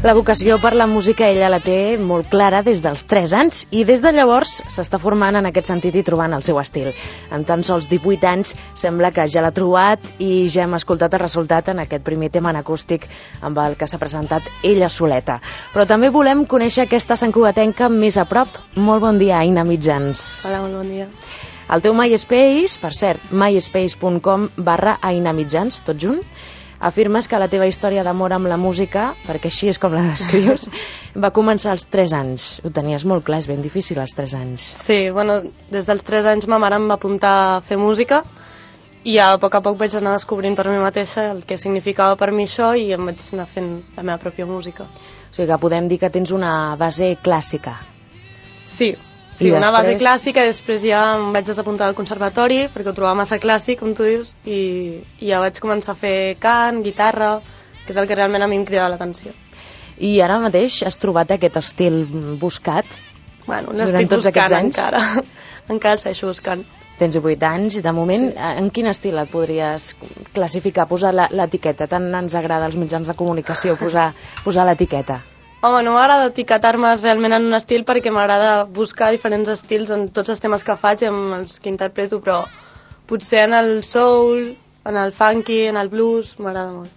La vocació per la música ella la té molt clara des dels 3 anys i des de llavors s'està formant en aquest sentit i trobant el seu estil. En tan sols 18 anys sembla que ja l'ha trobat i ja hem escoltat el resultat en aquest primer tema en acústic amb el que s'ha presentat ella soleta. Però també volem conèixer aquesta santcugatenca més a prop. Molt bon dia, Aina Mitjans. Hola, molt bon dia. El teu MySpace, per cert, myspace.com/Aina Mitjans, tot junt, afirmes que la teva història d'amor amb la música, perquè així és com la descrius, va començar als 3 anys. Ho tenies molt clar, és ben difícil als 3 anys. Sí, bueno, des dels 3 anys ma mare em va apuntar a fer música i a poc vaig anar descobrint per mi mateixa el que significava per mi això i em vaig anar fent la meva pròpia música. O sigui que podem dir que tens una base clàssica. Sí, una base clàssica, després ja em vaig desapuntar al conservatori perquè ho trobava massa clàssic, com tu dius, i ja vaig començar a fer cant, guitarra, que és el que realment a mi em cridava l'atenció. I ara mateix has trobat aquest estil buscat? Bueno, l'estic buscant encara. Encara el segueixo buscant. Tens 18 anys, de moment, sí. En quin estil et podries classificar, posar l'etiqueta? Tant ens agrada als mitjans de comunicació posar l'etiqueta. Home, no m'agrada etiquetar-me realment en un estil perquè m'agrada buscar diferents estils en tots els temes que faig i amb els que interpreto, però potser en el soul, en el funky, en el blues, m'agrada molt.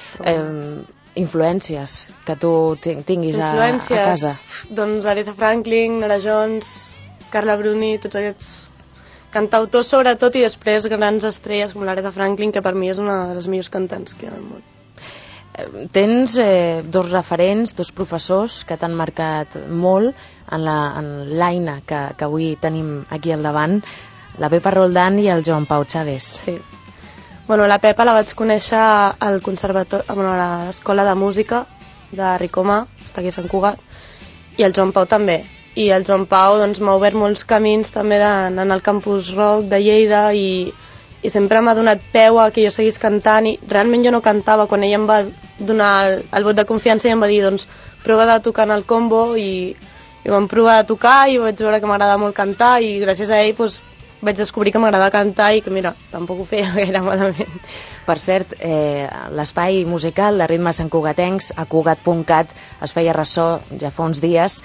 Influències que tu tinguis a casa? Doncs Aretha Franklin, Nora Jones, Carla Bruni, tots aquests cantautors sobretot, i després grans estrelles com l'Aretha Franklin, que per mi és una de les millors cantants que hi ha al món. Tens dos referents, dos professors que t'han marcat molt en l'Aina que avui tenim aquí al davant, la Pepa Roldán i el Joan Pau Chaves. Sí. Bueno, la Pepa la vaig conèixer al conservatori, a l'escola de música de Ricoma, està aquí a Sant Cugat, i el Joan Pau també. I el Joan Pau doncs, m'ha obert molts camins també d'anar al campus rock de Lleida i sempre m'ha donat peu a que jo seguís cantant, i realment jo no cantava. Quan ell em va donar el vot de confiança i em va dir doncs prova de tocar en el combo, i vam provar de tocar i vaig veure que m'agrada molt cantar, i gràcies a ell doncs, vaig descobrir que m'agrada cantar i que mira, tampoc ho feia gaire malament. Per cert, l'espai musical de ritmes santcugatencs a Cugat.cat es feia ressò ja fa uns dies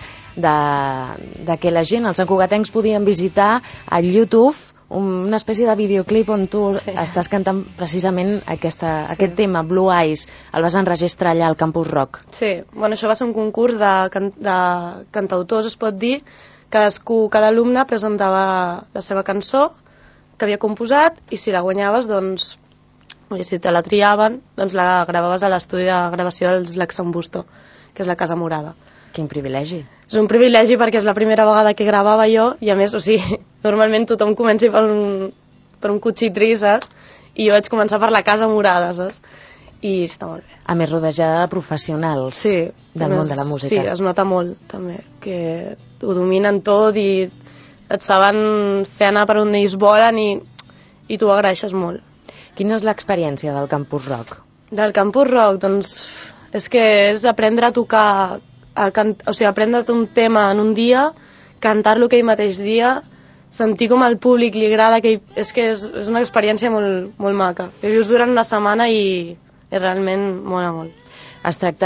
de que la gent, els santcugatencs, podien visitar al YouTube una espècie de videoclip on tu estàs cantant precisament aquest tema, Blue Eyes, el vas enregistrar allà al Campus Rock. Sí, bueno, això va ser un concurs de cantautors, es pot dir. Cada alumne presentava la seva cançó que havia composat, i si la guanyaves, doncs, si te la triaven, doncs la gravaves a l'estudi de gravació dels Laxambusto, que és la Casa Morada. Quin privilegi. És un privilegi perquè és la primera vegada que gravava jo, i a més, normalment tothom comença per un cotxitrí, saps? I jo vaig començar per la Casa Morada, saps? I està molt bé. A més, rodejada de professionals del món de la música. Sí, es nota molt, també, que ho dominen tot i et saben fer anar per on ells volen i tu ho agraeixes molt. Quina és l'experiència del Campus Rock? Del Campus Rock, doncs, és que és aprendre a tocar, aprendre't un tema en un dia, cantar-lo aquell mateix dia, sentir com al públic li agrada, és una experiència molt, molt maca. Que vius durant una setmana i realment mola molt. Es tracta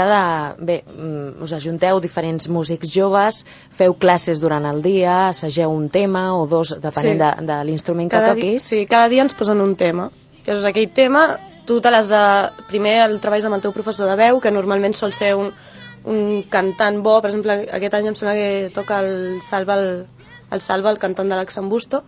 us ajunteu diferents músics joves, feu classes durant el dia, assageu un tema o dos, depenent de l'instrument que toquis. Sí, cada dia ens posen un tema. Llavors, aquell tema, tu te l'has de... Primer el treballes amb el teu professor de veu, que normalment sol ser un cantant bo. Per exemple, aquest any em sembla que toca el Salva, el cantant de l'Axambusto,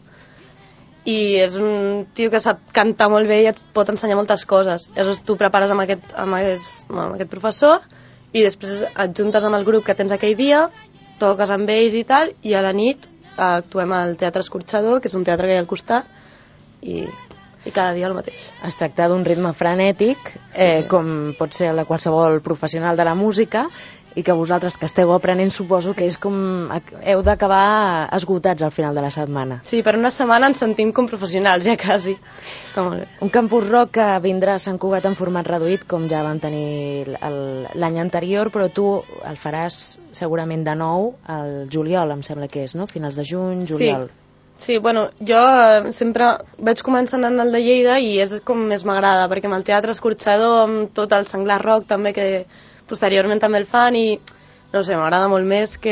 i és un tio que sap cantar molt bé i et pot ensenyar moltes coses. Llavors tu prepares amb aquest professor i després et juntes amb el grup que tens aquell dia, toques amb ells i tal, i a la nit actuem al Teatre Escorxador, que és un teatre que hi ha al costat, i cada dia el mateix. Es tracta d'un ritme frenètic, com pot ser el de qualsevol professional de la música, i que vosaltres que esteu aprenent suposo que és com heu d'acabar esgotats al final de la setmana. Sí, per una setmana ens sentim com professionals, ja quasi. Està molt bé. Un Campus Rock que vindrà a Sant Cugat en format reduït, com ja vam tenir l'any anterior, però tu el faràs segurament de nou al juliol, em sembla que és, no? Finals de juny, juliol. Sí, bueno, jo sempre vaig començar anant al de Lleida i és com més m'agrada, perquè amb el Teatre Escorxador, amb tot el Senglar Rock també, que posteriorment també el fan i, no sé, m'agrada molt més que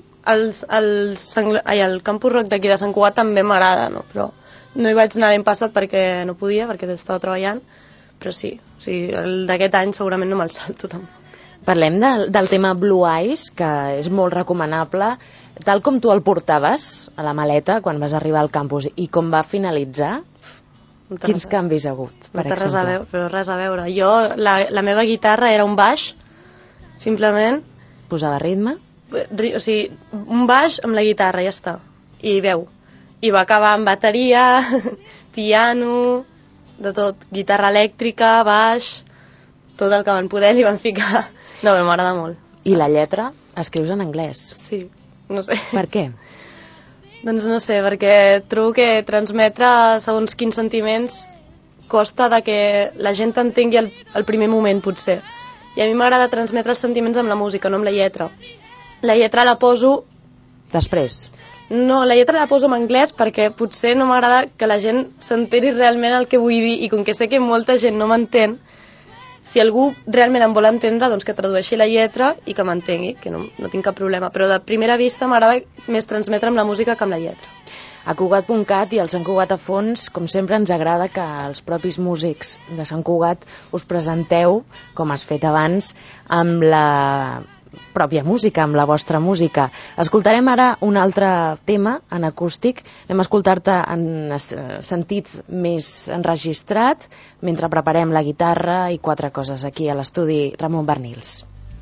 el Campus Rock d'aquí de Sant Cugat també m'agrada, no? Però no hi vaig anar l'any passat perquè no podia, perquè estava treballant, però sí, o sigui, el d'aquest any segurament no me'l salto tampoc. Parlem del tema Blue Eyes, que és molt recomanable, tal com tu el portaves a la maleta quan vas arribar al campus i com va finalitzar. Quins canvis ha hagut, per exemple? Però res a veure. Jo, la meva guitarra era un baix, simplement. Posava ritme? O sigui, un baix amb la guitarra, ja està. I veu. I va acabar amb bateria, piano, de tot. Guitarra elèctrica, baix, tot el que van poder li van ficar. No, però m'agrada molt. I la lletra? Escrius en anglès? Sí, no sé. Per què? Doncs no sé, perquè trobo que transmetre segons quins sentiments costa de que la gent t'entengui al primer moment, potser. I a mi m'agrada transmetre els sentiments amb la música, no amb la lletra. La lletra la poso... Després? No, la lletra la poso en anglès perquè potser no m'agrada que la gent s'enteri realment el que vull dir i com que sé que molta gent no m'entén, si algú realment em vol entendre, doncs que tradueixi la lletra i que m'entengui, que no tinc cap problema. Però de primera vista m'agrada més transmetre amb la música que amb la lletra. A Cugat.cat i al Sant Cugat a fons, com sempre ens agrada que els propis músics de Sant Cugat us presenteu, com has fet abans, amb la pròpia música, amb la vostra música. Escoltarem ara un altre tema en acústic. Anem a escoltar-te en sentit més enregistrat mentre preparem la guitarra i 4 coses aquí a l'estudi Ramon Bernils.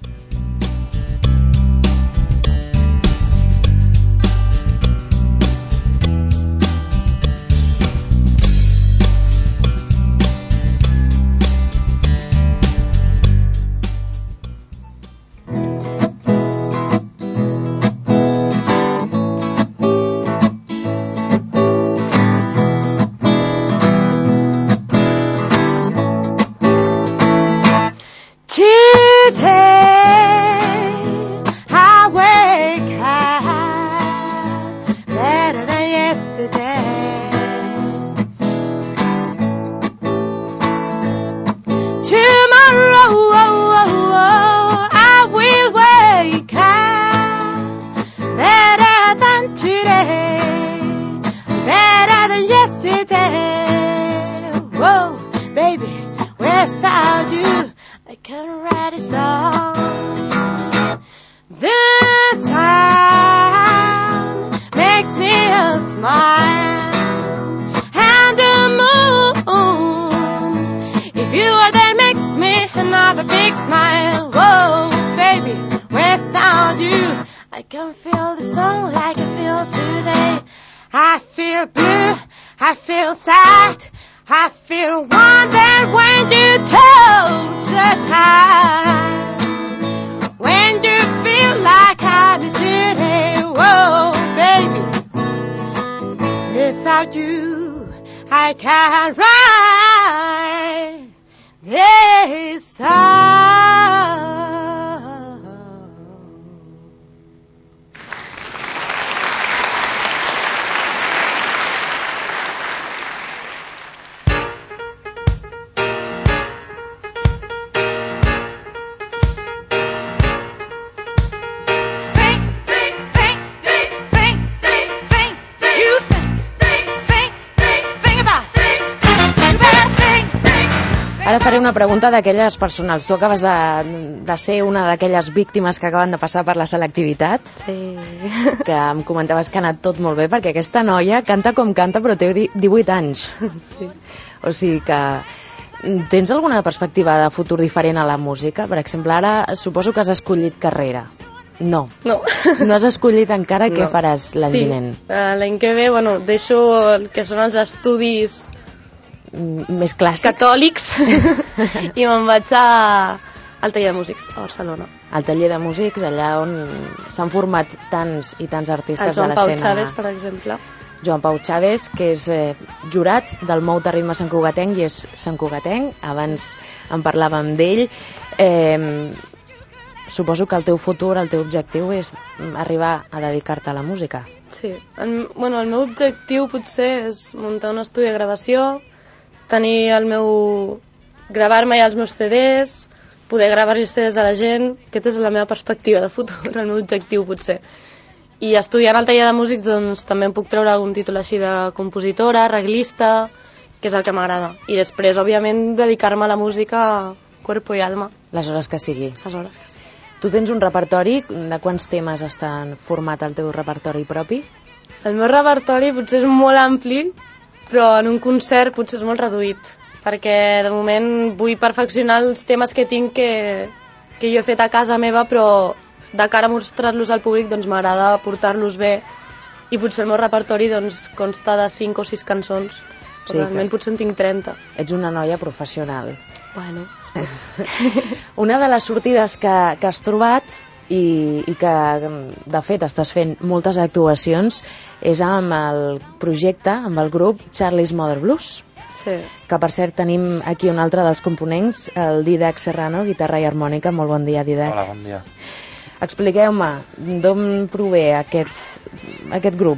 Ara faré una pregunta d'aquelles personals. Tu acabes de ser una d'aquelles víctimes que acaben de passar per la selectivitat. Sí. Que em comentaves que ha anat tot molt bé, perquè aquesta noia canta com canta, però té 18 anys. Sí. O sigui que... Tens alguna perspectiva de futur diferent a la música? Per exemple, ara suposo que has escollit carrera. No. No. No has escollit encara què faràs l'any vinent? Sí, l'any que ve, bueno, deixo el que són els estudis més clàssics, catòlics i me'n vaig al taller de músics a Barcelona. Al taller de músics, allà on s'han format tants i tants artistes de l'escena. El Joan Pau Chaves, per exemple. Joan Pau Chaves, que és jurat del Mou de Ritme Sant Cugatenc i és Sant Cugatenc. Abans en parlàvem d'ell. Suposo que el teu futur, el teu objectiu és arribar a dedicar-te a la música. Sí. El meu objectiu potser és muntar un estudi de gravació, tenir gravar-me ja els meus CDs, poder gravar CDs a la gent. Aquesta és la meva perspectiva de futur, el meu objectiu potser. I estudiant al taller de músics doncs també em puc treure algun títol així de compositora, arreglista, que és el que m'agrada. I després, òbviament, dedicar-me a la música cuerpo i alma. Les hores que sigui. Les hores que sí. Tu tens un repertori, de quants temes estan format el teu repertori propi? El meu repertori potser és molt ampli, però en un concert potser és molt reduït, perquè de moment vull perfeccionar els temes que tinc que jo he fet a casa meva, però de cara a mostrar-los al públic doncs m'agrada portar-los bé, i potser el meu repertori doncs consta de 5 o 6 cançons, però realment potser en tinc 30. Ets una noia professional. Bueno, una de les sortides que has trobat i que de fet estàs fent moltes actuacions és amb el projecte, amb el grup Charlie's Mother Blues. Sí. Que per cert tenim aquí un altre dels components, el Didac Serrano, guitarra i harmònica. Molt bon dia, Didac. Hola, bon dia. Expliqueu-me, d'on prové aquest grup?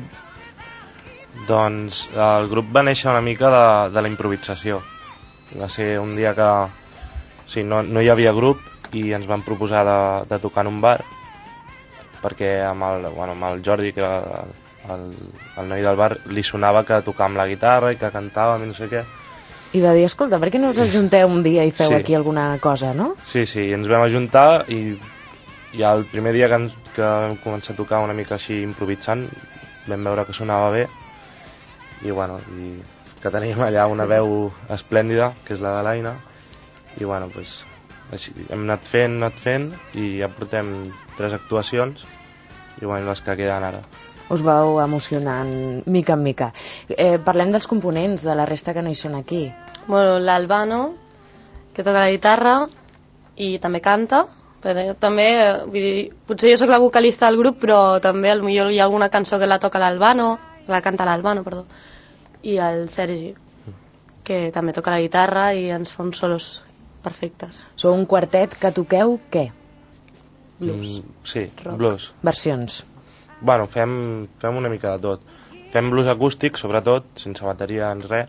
Doncs el grup va néixer una mica de la improvisació. Va ser un dia que no hi havia grup i ens van proposar de tocar en un bar, perquè amb el Jordi, que era el noi del bar, li sonava que tocàvem la guitarra i que cantàvem i no sé què. I va dir, escolta, per què no us ajunteu un dia i feu aquí alguna cosa, no? Sí, ens vam ajuntar i el primer dia que vam començar a tocar una mica així improvisant vam veure que sonava bé i que teníem allà una veu esplèndida, que és la de l'Aina, i així hem anat fent i ja portem 3 actuacions i les que queden ara. Us vau emocionant mica en mica. Parlem dels components, de la resta que no hi són aquí. Bueno, l'Albano, que toca la guitarra i també canta. També, vull dir, potser jo sóc la vocalista del grup, però també potser hi ha alguna cançó que la toca l'Albano, la canta l'Albano, perdó, i el Sergi, que també toca la guitarra i ens fa uns solos perfectes. Sou un quartet que toqueu què? Blues. Sí, rock. Blues. Versions. Bueno, fem una mica de tot. Fem blues acústic, sobretot, sense bateria en res,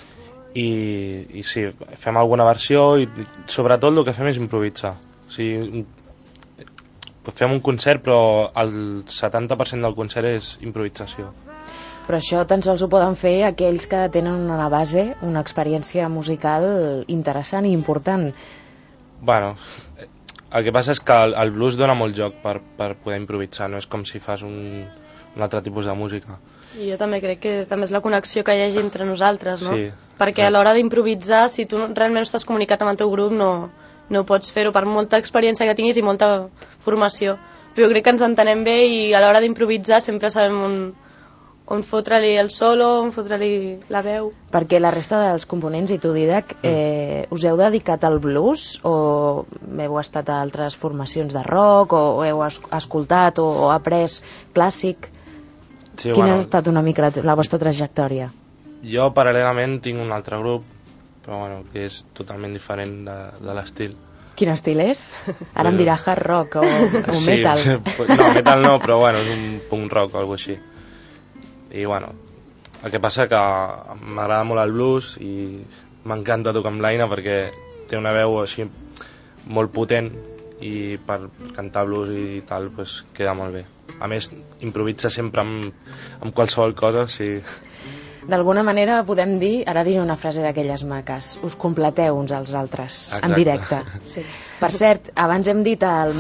i sí, fem alguna versió i sobretot el que fem és improvisar. O sigui, fem un concert, però el 70% del concert és improvisació. Però això tan sols ho poden fer aquells que tenen una base, una experiència musical interessant i important. Bueno, el que passa és que el blues dona molt joc per poder improvisar, no és com si fas un altre tipus de música. I jo també crec que també és la connexió que hi hagi entre nosaltres, no? Sí. Perquè a l'hora d'improvisar, si tu realment estàs comunicat amb el teu grup, no pots fer-ho per molta experiència que tinguis i molta formació. Però jo crec que ens entenem bé i a l'hora d'improvisar sempre sabem on fotre-li el solo, on fotre-li la veu. Perquè la resta dels components, i tu, Didac, us heu dedicat al blues o heu estat a altres formacions de rock o heu escoltat o après clàssic? Sí, Quina ha estat una mica la vostra trajectòria? Jo paral·lelament tinc un altre grup, però que és totalment diferent de l'estil. Quin estil és? Ara em dirà hard rock o metal. Sí, no, metal no, però és un punk rock o alguna cosa així. I el que passa que m'agrada molt el blues i m'encanta tocar amb l'Aina perquè té una veu així molt potent i per cantar blues i tal queda molt bé. A més, improvisa sempre amb qualsevol cosa, sí. D'alguna manera podem dir, ara diré una frase d'aquelles maques, us completeu uns als altres. Exacte. En directe. Sí. Per cert, abans hem dit al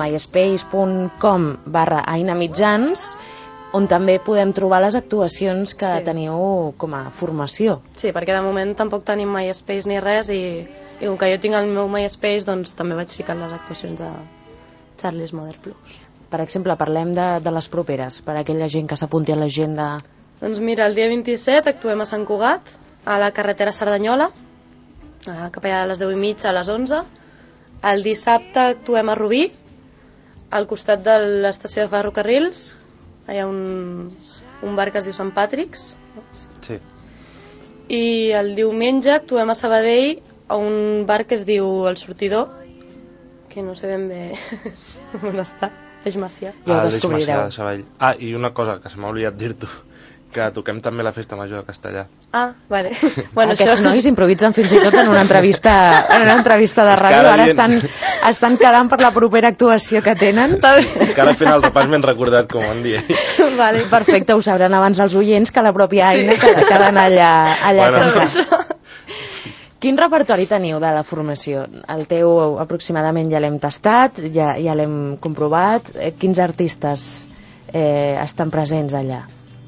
myspace.com/ainamitjans, on també podem trobar les actuacions que teniu com a formació. Sí, perquè de moment tampoc tenim MySpace ni res i com que jo tinc el meu MySpace doncs també vaig ficar les actuacions de Charlie's Mother Blues. Per exemple, parlem de les properes, per a aquella gent que s'apunti a l'agenda. Doncs mira, el dia 27 actuem a Sant Cugat, a la carretera Cerdanyola, cap allà a les 10:30 a les 11. El dissabte actuem a Rubí, al costat de l'estació de ferrocarrils. Hi ha un bar que es diu Sant Patrick's. Sí. I el diumenge actuem a Sabadell a un bar que es diu El Sortidor, que no sé ben bé on està, Eix Macià. Ja ho descobrireu. I una cosa que se m'ha oblidat dir-t'ho, que toquem també la Festa Major de Castellà. Ah, vale. Bueno, Aquests nois improvisen fins i tot en una entrevista de ràdio, ara estan quedant per la propera actuació que tenen. Encara fent el repàs m'he recordat com en dia. Vale, perfecte, ho sabran abans els oients que la pròpia Aina que ha d'anar allà a cantar. Quin repertori teniu de la formació? El teu aproximadament ja l'hem tastat, ja l'hem comprovat. Quins artistes estan presents allà?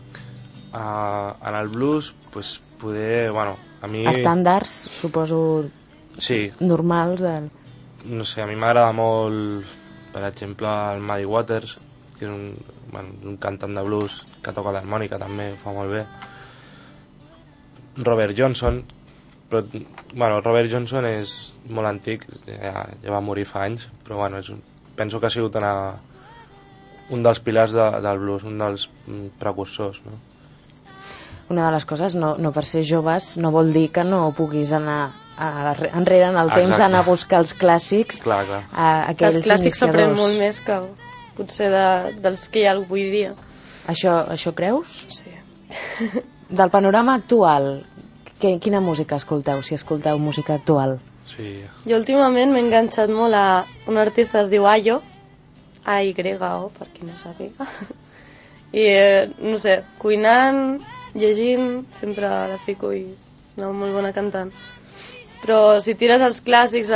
En el blues, pues, poder... Bueno, a mi... Estàndards, suposo, sí. Normals. No sé, a mi m'agrada molt, per exemple, el Muddy Waters, que és un cantant de blues que toca l'harmònica també, ho fa molt bé. Robert Johnson, però bueno, Robert Johnson és molt antic, ja va morir fa anys, però bueno, penso que ha sigut un dels pilars del blues, un dels precursors, no? Una de les coses, no per ser joves no vol dir que no puguis anar enrere en el temps, anar a buscar els clàssics. Clar. Aquells els clàssics s'aprèn molt més que potser dels que hi ha avui dia. Això creus? Sí. Del panorama actual, quina música escolteu, si escolteu música actual? Sí. Jo últimament m'he enganxat molt a un artista que es diu Ayo, A-Y-O, per qui no sàpiga. I, no sé, cuinant, llegint, sempre la fico i una molt bona cantant. Però si tires els clàssics,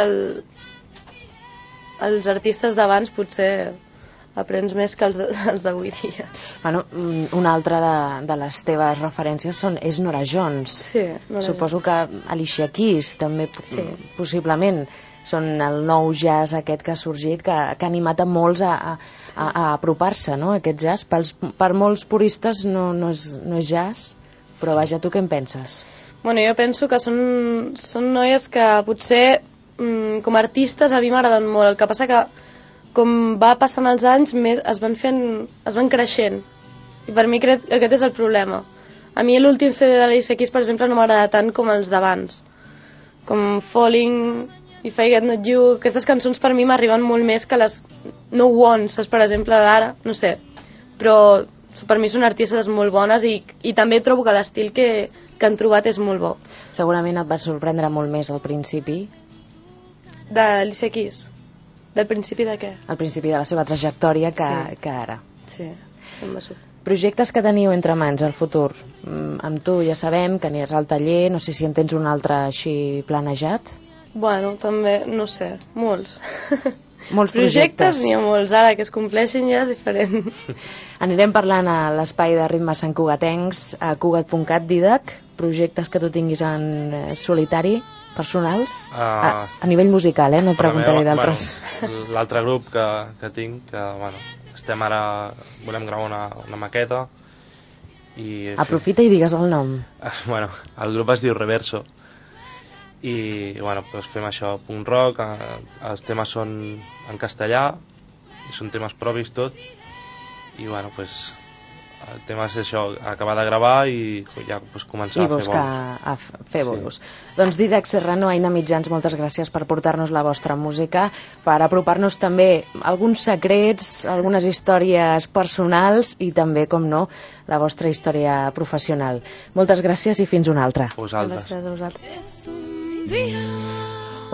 els artistes d'abans, potser aprens més que els d'avui dia. Bueno, una altra de les teves referències és Norah Jones. Sí, Suposo que Alicia Keys també, sí. Possiblement són el nou jazz aquest que ha sorgit, que ha animat a molts a apropar-se, no?, a aquest jazz. Per molts puristes no és jazz, però vaja, tu què en penses? Bueno, jo penso que són noies que potser com a artistes a mi m'agraden molt. El que passa que com va passant els anys es van creixent, i per mi aquest és el problema. A mi l'últim CD de l'Alicia Keys, per exemple, no m'agrada tant com els d'abans, com Falling, If I Get Not You. Aquestes cançons per mi m'arriben molt més que les No Ones, per exemple, d'ara, no sé, però per mi són artistes molt bones i també trobo que l'estil que han trobat és molt bo. Segurament et va sorprendre molt més al principi d'Alicia Keys. Del principi de què? Al principi de la seva trajectòria que ara. Sí, em va sorprendre. Projectes que teniu entre mans al futur? Amb tu ja sabem que aniràs al taller, no sé si en tens un altre així planejat. Bueno, també, no sé, molts. Molts projectes. N'hi ha molts, ara que es compleixin ja és diferent. Anirem parlant a l'espai de ritmes santcugatencs, a cugat.cat, Didac, projectes que tu tinguis en solitari, personals, a nivell musical, no et preguntaré d'altres. Bueno, l'altre grup que tinc, que bueno, estem ara, volem gravar una maqueta i... Aprofita i digues el nom. Bueno, el grup es diu Reverso i bueno, doncs fem això, punk rock, els temes són en castellà i són temes propis tot i bueno, doncs el tema és això, acabar de gravar i ja començar a fer bolos. Sí. Doncs Didac Serrano, Aina Mitjans, moltes gràcies per portar-nos la vostra música, per apropar-nos també alguns secrets, algunes històries personals i també, com no, la vostra història professional. Moltes gràcies i fins una altra. Vosaltres. Gràcies a vosaltres. Es un día